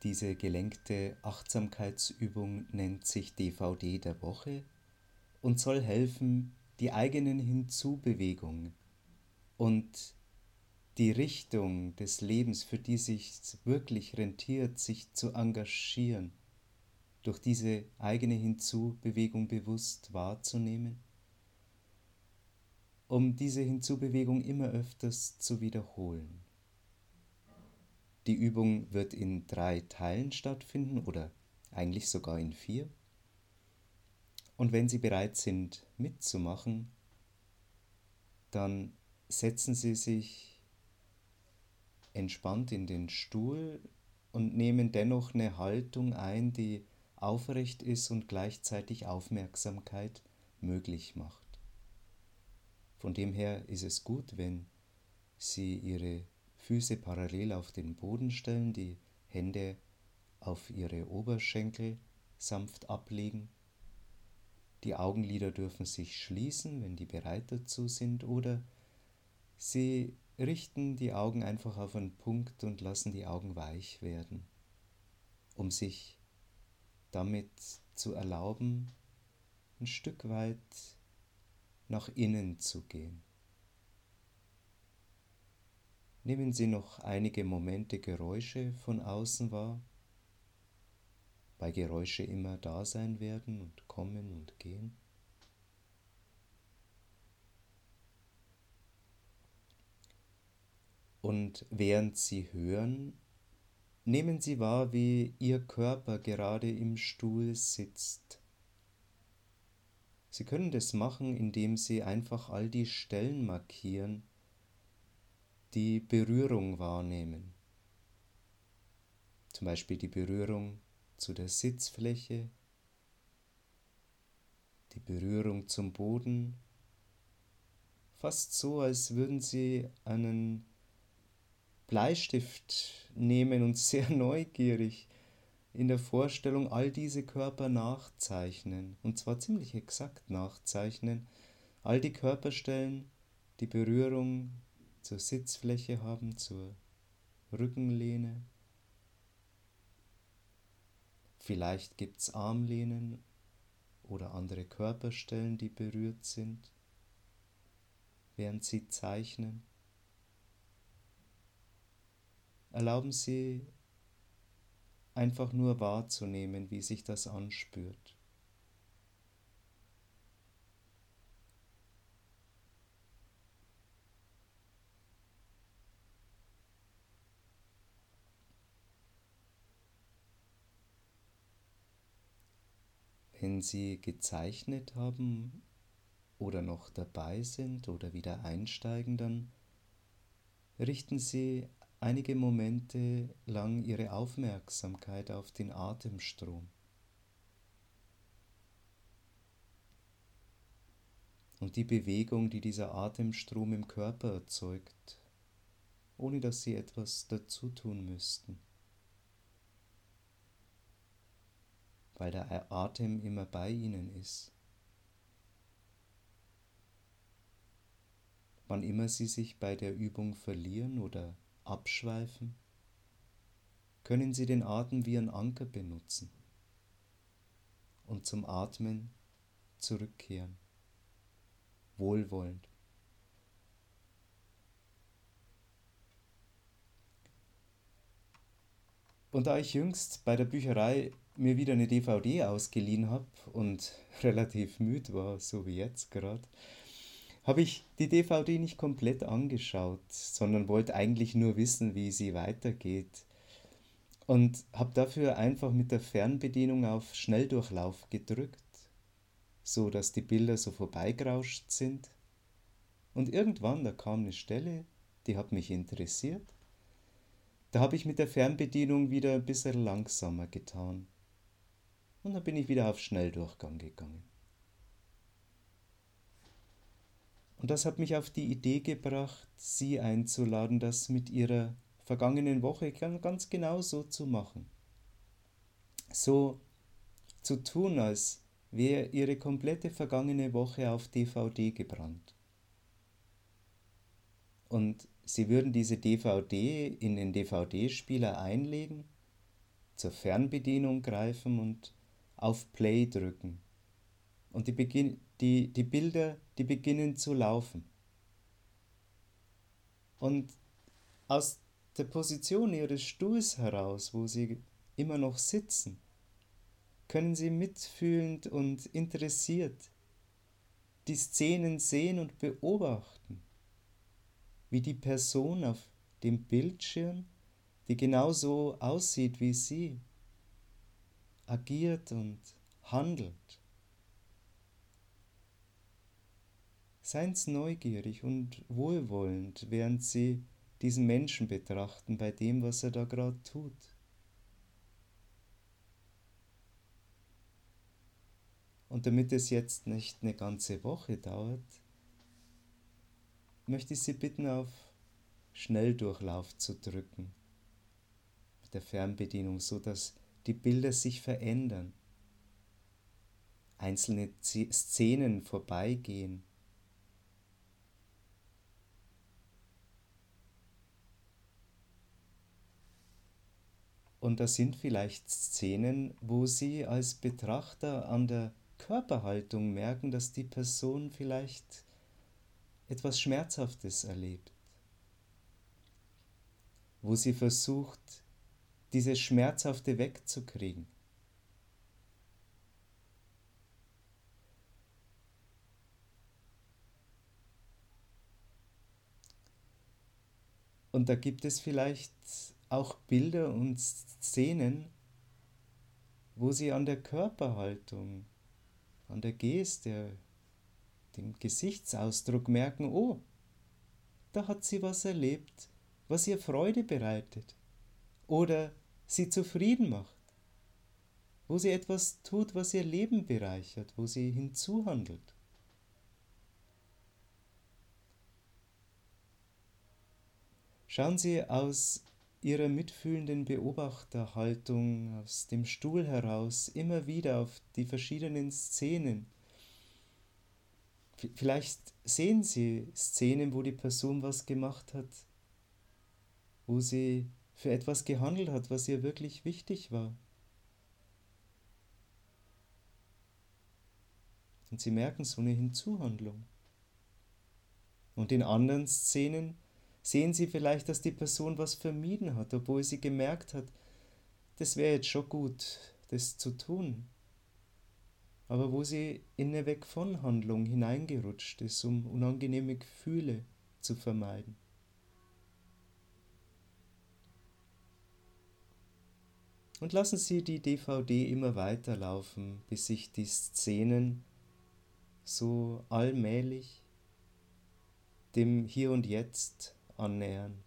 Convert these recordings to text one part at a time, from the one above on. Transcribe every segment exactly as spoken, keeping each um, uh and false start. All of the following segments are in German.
Diese gelenkte Achtsamkeitsübung nennt sich D V D der Woche und soll helfen, die eigenen Hinzubewegungen und die Richtung des Lebens, für die sich wirklich rentiert, sich zu engagieren, durch diese eigene Hinzubewegung bewusst wahrzunehmen, um diese Hinzubewegung immer öfters zu wiederholen. Die Übung wird in drei Teilen stattfinden oder eigentlich sogar in vier. Und wenn Sie bereit sind mitzumachen, dann setzen Sie sich entspannt in den Stuhl und nehmen dennoch eine Haltung ein, die aufrecht ist und gleichzeitig Aufmerksamkeit möglich macht. Von dem her ist es gut, wenn Sie Ihre Füße parallel auf den Boden stellen, die Hände auf Ihre Oberschenkel sanft ablegen. Die Augenlider dürfen sich schließen, wenn die bereit dazu sind, oder Sie richten die Augen einfach auf einen Punkt und lassen die Augen weich werden, um sich damit zu erlauben, ein Stück weit nach innen zu gehen. Nehmen Sie noch einige Momente Geräusche von außen wahr, weil Geräusche immer da sein werden und kommen und gehen. Und während Sie hören, nehmen Sie wahr, wie Ihr Körper gerade im Stuhl sitzt. Sie können das machen, indem Sie einfach all die Stellen markieren, die Berührung wahrnehmen. Zum Beispiel die Berührung zu der Sitzfläche, die Berührung zum Boden, fast so, als würden Sie einen Bleistift nehmen und sehr neugierig in der Vorstellung all diese Körper nachzeichnen, und zwar ziemlich exakt nachzeichnen, all die Körperstellen, die Berührung zur Sitzfläche haben, zur Rückenlehne. Vielleicht gibt es Armlehnen oder andere Körperstellen, die berührt sind, während Sie zeichnen. Erlauben Sie einfach nur wahrzunehmen, wie sich das anspürt. Wenn Sie gezeichnet haben oder noch dabei sind oder wieder einsteigen, dann richten Sie einige Momente lang Ihre Aufmerksamkeit auf den Atemstrom und die Bewegung, die dieser Atemstrom im Körper erzeugt, ohne dass Sie etwas dazu tun müssten, weil der Atem immer bei Ihnen ist. Wann immer Sie sich bei der Übung verlieren oder abschweifen, können Sie den Atem wie ein Anker benutzen und zum Atmen zurückkehren, wohlwollend. Und da ich jüngst bei der Bücherei mir wieder eine D V D ausgeliehen habe und relativ müde war, so wie jetzt gerade, habe ich die D V D nicht komplett angeschaut, sondern wollte eigentlich nur wissen, wie sie weitergeht. Und habe dafür einfach mit der Fernbedienung auf Schnelldurchlauf gedrückt, so dass die Bilder so vorbeigerauscht sind. Und irgendwann, da kam eine Stelle, die hat mich interessiert. Da habe ich mit der Fernbedienung wieder ein bisschen langsamer getan. Und dann bin ich wieder auf Schnelldurchgang gegangen. Und das hat mich auf die Idee gebracht, Sie einzuladen, das mit Ihrer vergangenen Woche ganz genau so zu machen. So zu tun, als wäre Ihre komplette vergangene Woche auf D V D gebrannt. Und Sie würden diese D V D in den D V D-Spieler einlegen zur Fernbedienung greifen und auf Play drücken. Und die, beginn, die, die Bilder, die beginnen zu laufen. Und aus der Position ihres Stuhls heraus, wo sie immer noch sitzen, können sie mitfühlend und interessiert die Szenen sehen und beobachten, wie die Person auf dem Bildschirm, die genauso aussieht wie sie, agiert und handelt. Seien Sie neugierig und wohlwollend, während Sie diesen Menschen betrachten bei dem, was er da gerade tut. Und damit es jetzt nicht eine ganze Woche dauert, möchte ich Sie bitten, auf Schnelldurchlauf zu drücken mit der Fernbedienung, so dass die Bilder sich verändern, einzelne Szenen vorbeigehen. Und das sind vielleicht Szenen, wo Sie als Betrachter an der Körperhaltung merken, dass die Person vielleicht etwas Schmerzhaftes erlebt, wo sie versucht, dieses Schmerzhafte wegzukriegen. Und da gibt es vielleicht auch Bilder und Szenen, wo sie an der Körperhaltung, an der Geste, dem Gesichtsausdruck merken, oh, da hat sie was erlebt, was ihr Freude bereitet oder sie zufrieden macht, wo sie etwas tut, was ihr Leben bereichert, wo sie hinzuhandelt. Schauen Sie aus Ihrer mitfühlenden Beobachterhaltung aus dem Stuhl heraus immer wieder auf die verschiedenen Szenen. Vielleicht sehen Sie Szenen, wo die Person was gemacht hat, wo sie für etwas gehandelt hat, was ihr wirklich wichtig war. Und Sie merken so eine Hinzuhandlung. Und in anderen Szenen sehen Sie vielleicht, dass die Person was vermieden hat, obwohl sie gemerkt hat, das wäre jetzt schon gut, das zu tun. Aber wo sie in eine Weg-von-Handlung hineingerutscht ist, um unangenehme Gefühle zu vermeiden. Und lassen Sie die D V D immer weiterlaufen, bis sich die Szenen so allmählich dem Hier und Jetzt annähern.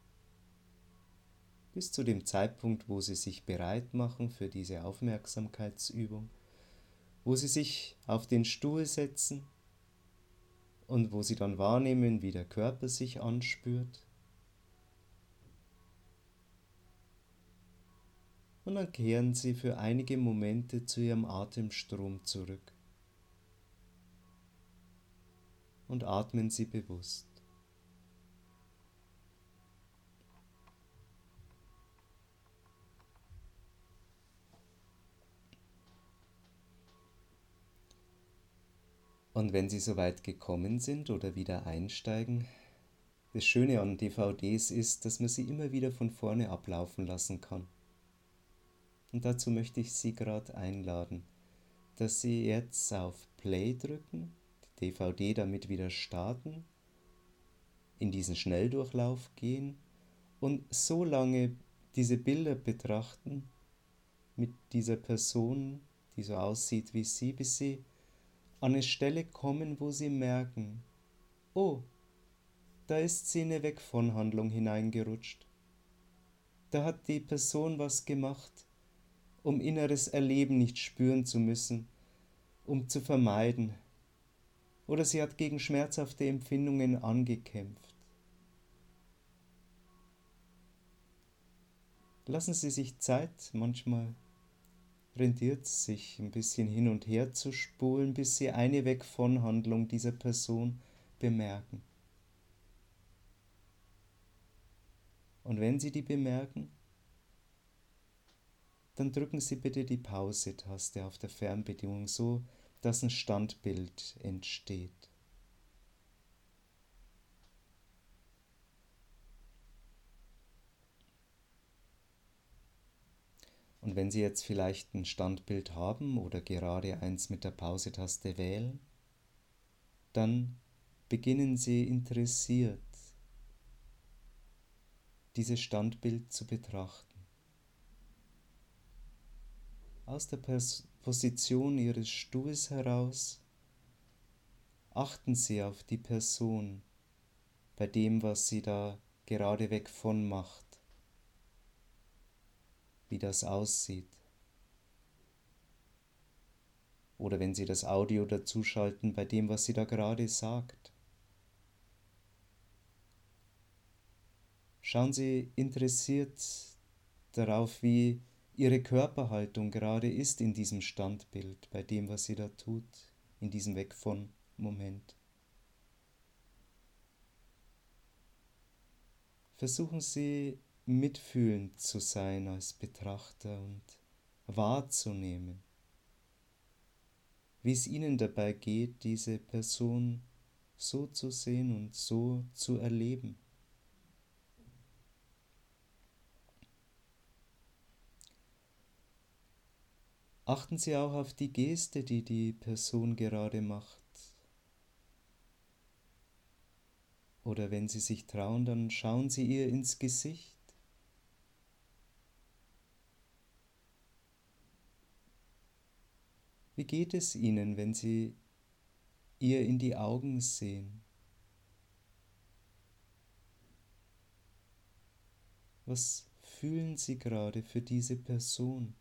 Bis zu dem Zeitpunkt, wo Sie sich bereit machen für diese Aufmerksamkeitsübung, wo Sie sich auf den Stuhl setzen und wo Sie dann wahrnehmen, wie der Körper sich anspürt. Und dann kehren Sie für einige Momente zu Ihrem Atemstrom zurück und atmen Sie bewusst. Und wenn Sie soweit gekommen sind oder wieder einsteigen, das Schöne an D V Ds ist, dass man sie immer wieder von vorne ablaufen lassen kann. Und dazu möchte ich Sie gerade einladen, dass Sie jetzt auf Play drücken, die D V D damit wieder starten, in diesen Schnelldurchlauf gehen und so lange diese Bilder betrachten mit dieser Person, die so aussieht wie Sie, bis Sie an eine Stelle kommen, wo Sie merken, oh, da ist sie in eine Weg-von-Handlung hineingerutscht. Da hat die Person was gemacht, um inneres Erleben nicht spüren zu müssen, um zu vermeiden. Oder sie hat gegen schmerzhafte Empfindungen angekämpft. Lassen Sie sich Zeit, manchmal rendiert es sich ein bisschen hin und her zu spulen, bis Sie eine Weg-von-Handlung dieser Person bemerken. Und wenn Sie die bemerken, dann drücken Sie bitte die Pause-Taste auf der Fernbedienung, so dass ein Standbild entsteht. Und wenn Sie jetzt vielleicht ein Standbild haben oder gerade eins mit der Pause-Taste wählen, dann beginnen Sie interessiert, dieses Standbild zu betrachten. Aus der Pers- Position Ihres Stuhls heraus achten Sie auf die Person bei dem, was sie da gerade weg von macht, wie das aussieht. Oder wenn Sie das Audio dazuschalten, bei dem, was sie da gerade sagt. Schauen Sie interessiert darauf, wie Ihre Körperhaltung gerade ist in diesem Standbild, bei dem, was sie da tut, in diesem Weg von Moment. Versuchen Sie mitfühlend zu sein als Betrachter und wahrzunehmen, wie es Ihnen dabei geht, diese Person so zu sehen und so zu erleben. Achten Sie auch auf die Geste, die die Person gerade macht. Oder wenn Sie sich trauen, dann schauen Sie ihr ins Gesicht. Wie geht es Ihnen, wenn Sie ihr in die Augen sehen? Was fühlen Sie gerade für diese Person?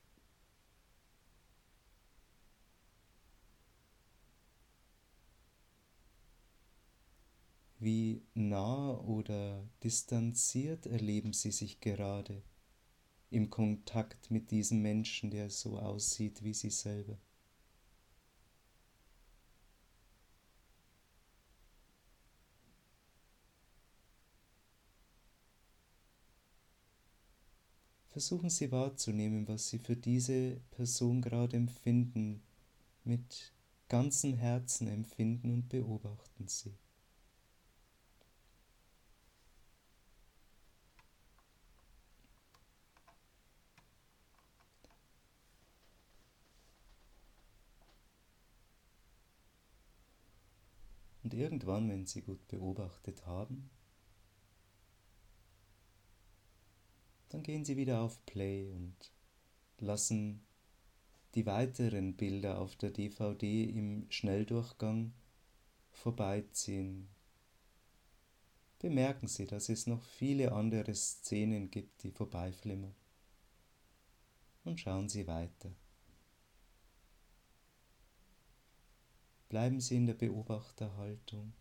Wie nah oder distanziert erleben Sie sich gerade im Kontakt mit diesem Menschen, der so aussieht wie Sie selber? Versuchen Sie wahrzunehmen, was Sie für diese Person gerade empfinden, mit ganzem Herzen empfinden und beobachten Sie. Und irgendwann, wenn Sie gut beobachtet haben, dann gehen Sie wieder auf Play und lassen die weiteren Bilder auf der D V D im Schnelldurchgang vorbeiziehen. Bemerken Sie, dass es noch viele andere Szenen gibt, die vorbeiflimmern. Und schauen Sie weiter. Bleiben Sie in der Beobachterhaltung,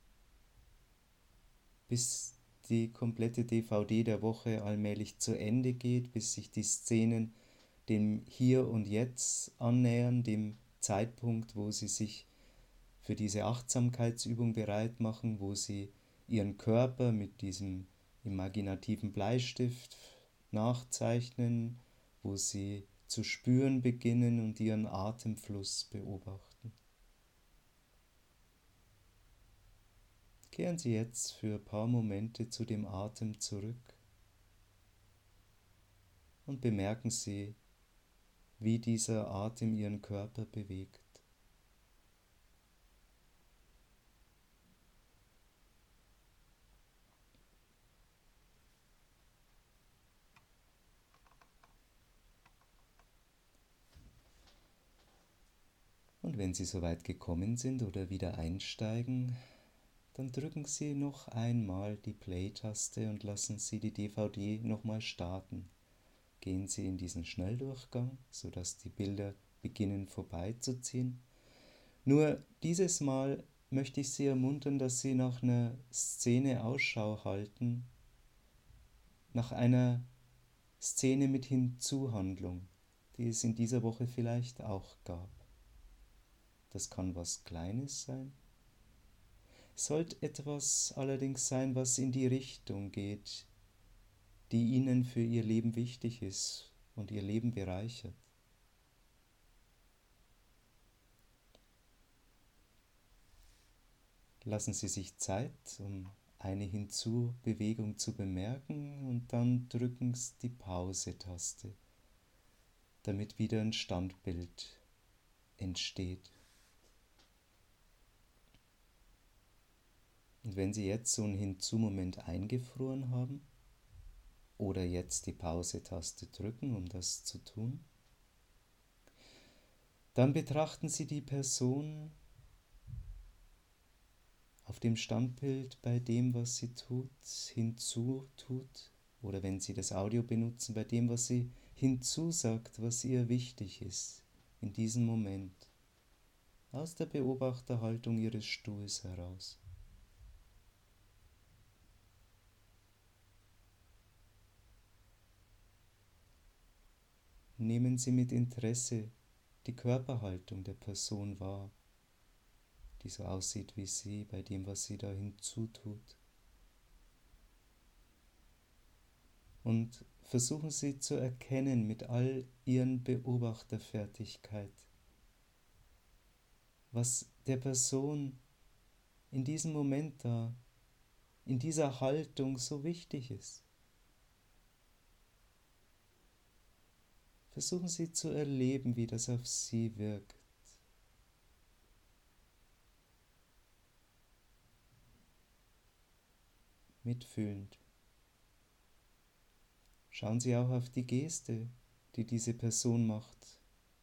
bis die komplette D V D der Woche allmählich zu Ende geht, bis sich die Szenen dem Hier und Jetzt annähern, dem Zeitpunkt, wo Sie sich für diese Achtsamkeitsübung bereit machen, wo Sie Ihren Körper mit diesem imaginativen Bleistift nachzeichnen, wo Sie zu spüren beginnen und Ihren Atemfluss beobachten. Kehren Sie jetzt für ein paar Momente zu dem Atem zurück und bemerken Sie, wie dieser Atem Ihren Körper bewegt. Und wenn Sie soweit gekommen sind oder wieder einsteigen, dann drücken Sie noch einmal die Play-Taste und lassen Sie die D V D nochmal starten. Gehen Sie in diesen Schnelldurchgang, sodass die Bilder beginnen vorbeizuziehen. Nur dieses Mal möchte ich Sie ermuntern, dass Sie nach einer Szene Ausschau halten, nach einer Szene mit Hinzuhandlung, die es in dieser Woche vielleicht auch gab. Das kann was Kleines sein. Es sollte etwas allerdings sein, was in die Richtung geht, die Ihnen für Ihr Leben wichtig ist, und ihr Leben bereichert. Lassen Sie sich Zeit, um eine Hinzubewegung zu bemerken, und dann drücken Sie die Pause-Taste, damit wieder ein Standbild entsteht. Und wenn Sie jetzt so einen Hinzu-Moment eingefroren haben oder jetzt die Pause-Taste drücken, um das zu tun, dann betrachten Sie die Person auf dem Standbild bei dem, was sie tut, hinzutut, oder wenn Sie das Audio benutzen, bei dem, was sie hinzusagt, was ihr wichtig ist in diesem Moment, aus der Beobachterhaltung Ihres Stuhls heraus. Nehmen Sie mit Interesse die Körperhaltung der Person wahr, die so aussieht wie Sie, bei dem, was sie da hinzutut. Und versuchen Sie zu erkennen mit all Ihren Beobachterfertigkeit, was der Person in diesem Moment da, in dieser Haltung so wichtig ist. Versuchen Sie zu erleben, wie das auf Sie wirkt. Mitfühlend. Schauen Sie auch auf die Geste, die diese Person macht.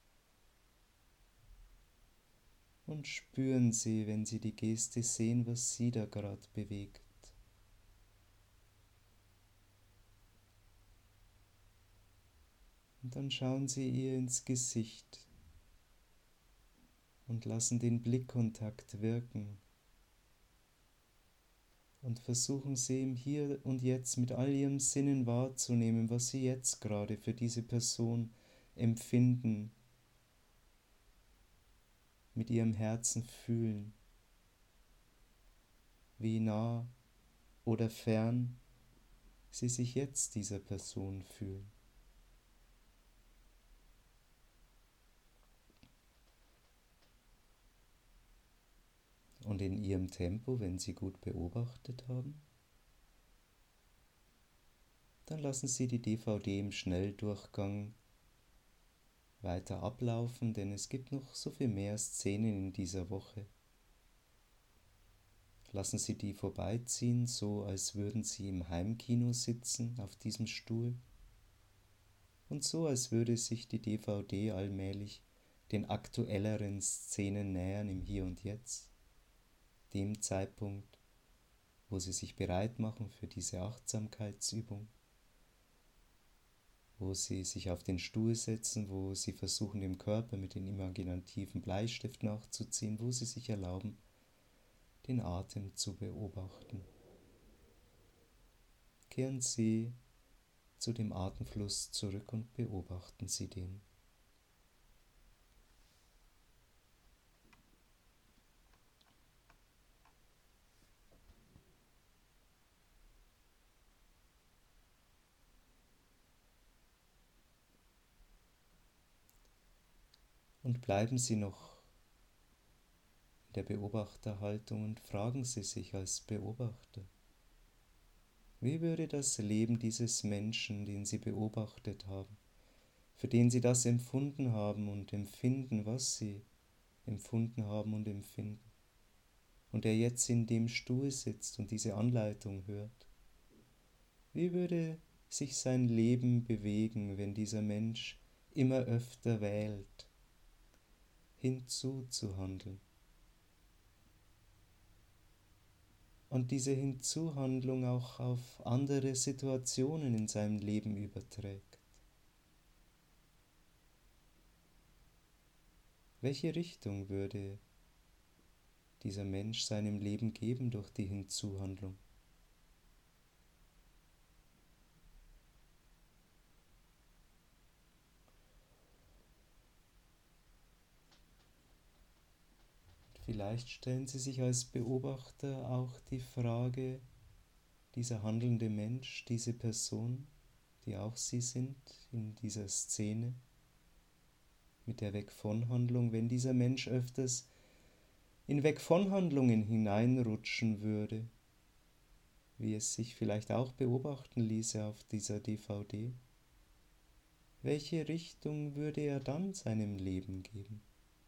Und spüren Sie, wenn Sie die Geste sehen, was Sie da gerade bewegt. Und dann schauen Sie ihr ins Gesicht und lassen den Blickkontakt wirken. Und versuchen Sie im Hier und Jetzt mit all Ihren Sinnen wahrzunehmen, was Sie jetzt gerade für diese Person empfinden, mit Ihrem Herzen fühlen, wie nah oder fern Sie sich jetzt dieser Person fühlen. Und in Ihrem Tempo, wenn Sie gut beobachtet haben, dann lassen Sie die D V D im Schnelldurchgang weiter ablaufen, denn es gibt noch so viel mehr Szenen in dieser Woche. Lassen Sie die vorbeiziehen, so als würden Sie im Heimkino sitzen auf diesem Stuhl und so als würde sich die D V D allmählich den aktuelleren Szenen nähern im Hier und Jetzt, dem Zeitpunkt, wo Sie sich bereit machen für diese Achtsamkeitsübung, wo Sie sich auf den Stuhl setzen, wo Sie versuchen, dem Körper mit dem imaginativen Bleistift nachzuziehen, wo Sie sich erlauben, den Atem zu beobachten. Kehren Sie zu dem Atemfluss zurück und beobachten Sie den. Und bleiben Sie noch in der Beobachterhaltung und fragen Sie sich als Beobachter, wie würde das Leben dieses Menschen, den Sie beobachtet haben, für den Sie das empfunden haben und empfinden, was Sie empfunden haben und empfinden, und der jetzt in dem Stuhl sitzt und diese Anleitung hört, wie würde sich sein Leben bewegen, wenn dieser Mensch immer öfter wählt, hinzuzuhandeln? Und diese Hinzuhandlung auch auf andere Situationen in seinem Leben überträgt. Welche Richtung würde dieser Mensch seinem Leben geben durch die Hinzuhandlung? Vielleicht stellen Sie sich als Beobachter auch die Frage, dieser handelnde Mensch, diese Person, die auch sie sind in dieser Szene mit der Weg-von-Handlung, wenn dieser Mensch öfters in Weg-von-Handlungen hineinrutschen würde, wie es sich vielleicht auch beobachten ließe auf dieser D V D, welche Richtung würde er dann seinem Leben geben?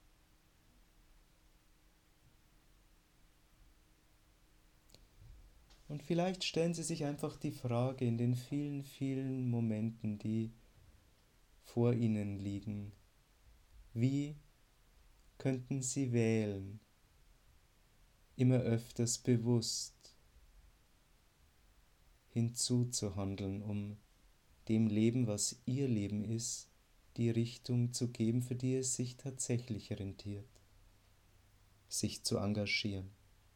Und vielleicht stellen Sie sich einfach die Frage in den vielen, vielen Momenten, die vor Ihnen liegen, wie könnten Sie wählen, immer öfters bewusst hinzuzuhandeln, um dem Leben, was Ihr Leben ist, die Richtung zu geben, für die es sich tatsächlich rentiert, sich zu engagieren.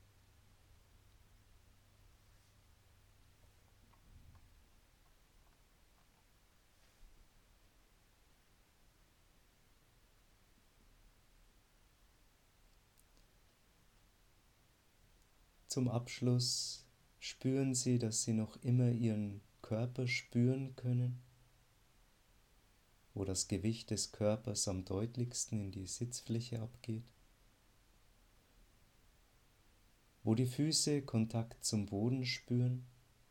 Zum Abschluss spüren Sie, dass Sie noch immer Ihren Körper spüren können, wo das Gewicht des Körpers am deutlichsten in die Sitzfläche abgeht, wo die Füße Kontakt zum Boden spüren,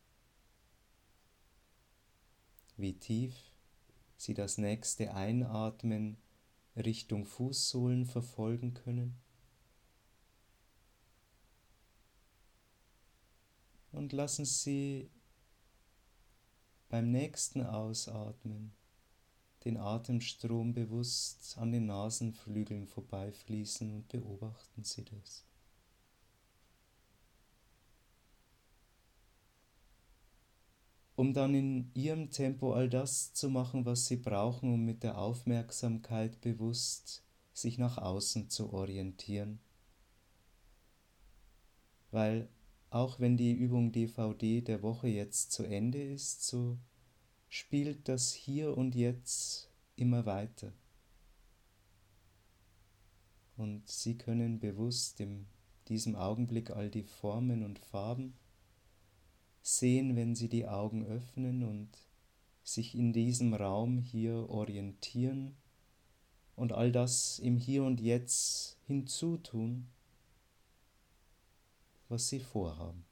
wie tief Sie das nächste Einatmen Richtung Fußsohlen verfolgen können. Und lassen Sie beim nächsten Ausatmen den Atemstrom bewusst an den Nasenflügeln vorbeifließen und beobachten Sie das. Um dann in Ihrem Tempo all das zu machen, was Sie brauchen, um mit der Aufmerksamkeit bewusst sich nach außen zu orientieren. Weil auch wenn die Übung D V D der Woche jetzt zu Ende ist, so spielt das Hier und Jetzt immer weiter. Und Sie können bewusst in diesem Augenblick all die Formen und Farben sehen, wenn Sie die Augen öffnen und sich in diesem Raum hier orientieren und all das im Hier und Jetzt hinzutun, was Sie vorhaben.